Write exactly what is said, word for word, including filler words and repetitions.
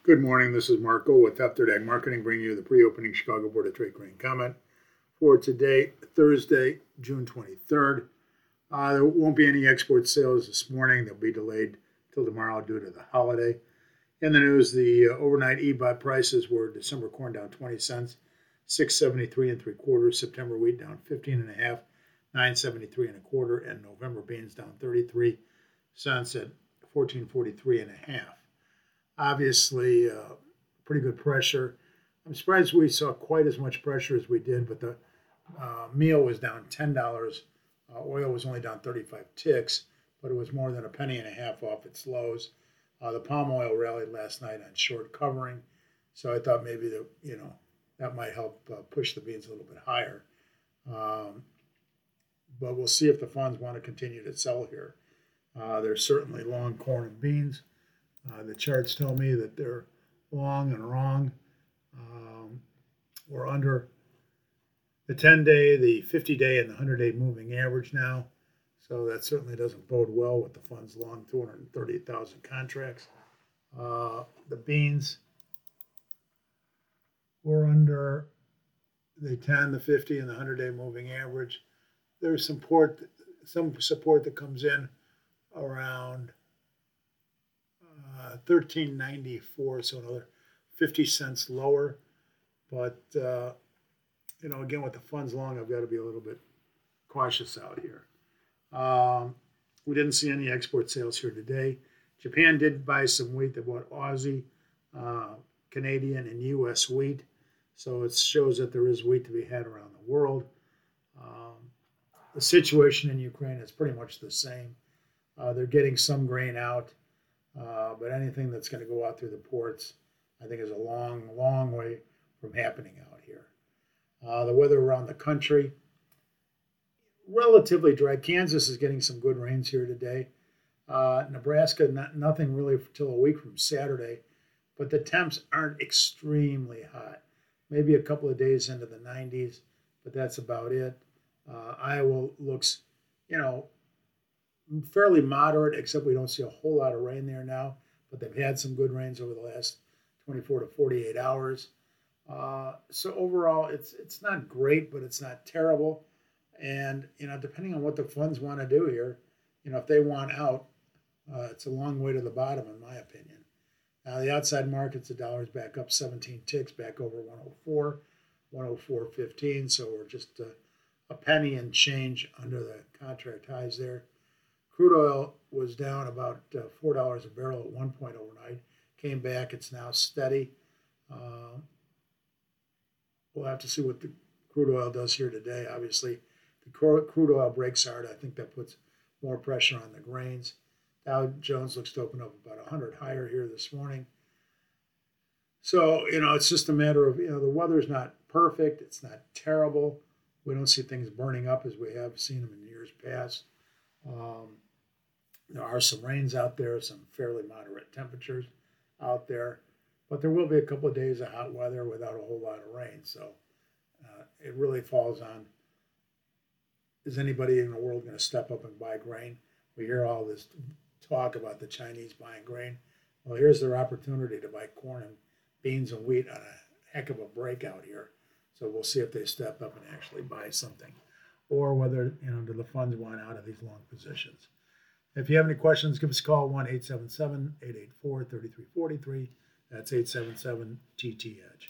Good morning. This is Marco with Theft Ag Marketing, bringing you the pre-opening Chicago Board of Trade grain comment for today, Thursday, June twenty-third. Uh, there won't be any export sales this morning. They'll be delayed till tomorrow due to the holiday. In the news, the uh, overnight E B O T prices were December corn down twenty cents, six seventy-three and three quarters. September wheat down fifteen and a half, nine seventy-three and a quarter, and November beans down thirty-three cents at fourteen forty-three and a half. Obviously, uh, pretty good pressure. I'm surprised we saw quite as much pressure as we did, but the uh, meal was down ten dollars. Uh, oil was only down thirty-five ticks, but it was more than a penny and a half off its lows. Uh, the palm oil rallied last night on short covering, so I thought maybe that you know that might help uh, push the beans a little bit higher. Um, but we'll see if the funds want to continue to sell here. Uh, they're certainly long corn and beans. Uh, the charts tell me that they're long and wrong. Um, we're under the ten-day, the fifty-day, and the one hundred-day moving average now. So that certainly doesn't bode well with the funds long two hundred thirty-eight thousand contracts. Uh, the beans, we're under the ten, the fifty, and the one hundred-day moving average. There's some support, some support that comes in around Uh, thirteen ninety-four, so another fifty cents lower. But, uh, you know, again, with the funds long, I've got to be a little bit cautious out here. Um, we didn't see any export sales here today. Japan did buy some wheat. They bought Aussie, uh, Canadian, and U S wheat. So it shows that there is wheat to be had around the world. Um, the situation in Ukraine is pretty much the same. Uh, they're getting some grain out. Uh, but anything that's going to go out through the ports, I think, is a long, long way from happening out here. Uh, the weather around the country, relatively dry. Kansas is getting some good rains here today. Uh, Nebraska, not, nothing really until a week from Saturday, but the temps aren't extremely hot. Maybe a couple of days into the nineties, but that's about it. Uh, Iowa looks, you know, fairly moderate, except we don't see a whole lot of rain there now, but they've had some good rains over the last twenty-four to forty-eight hours. Uh, so overall, it's it's not great, but it's not terrible. And, you know, depending on what the funds want to do here, you know, if they want out, uh, it's a long way to the bottom, in my opinion. Now, the outside markets, the dollar's back up seventeen ticks, back over one oh four, one oh four fifteen, so we're just uh, a penny and change under the contract highs there. Crude oil was down about uh, four dollars a barrel at one point overnight. Came back. It's now steady. Uh, we'll have to see what the crude oil does here today. Obviously, the crude oil breaks hard. I think that puts more pressure on the grains. Dow Jones looks to open up about one hundred higher here this morning. So, you know, it's just a matter of, you know, the weather's not perfect. It's not terrible. We don't see things burning up as we have seen them in years past. Um, There are some rains out there, some fairly moderate temperatures out there, but there will be a couple of days of hot weather without a whole lot of rain. So uh, it really falls on, is anybody in the world going to step up and buy grain? We hear all this talk about the Chinese buying grain. Well, here's their opportunity to buy corn and beans and wheat on a heck of a breakout here. So we'll see if they step up and actually buy something, or whether, you know, do the funds want out of these long positions. If you have any questions, give us a call, one eight seven seven, eight eight four, three three four three. That's eight seven seven T T Edge.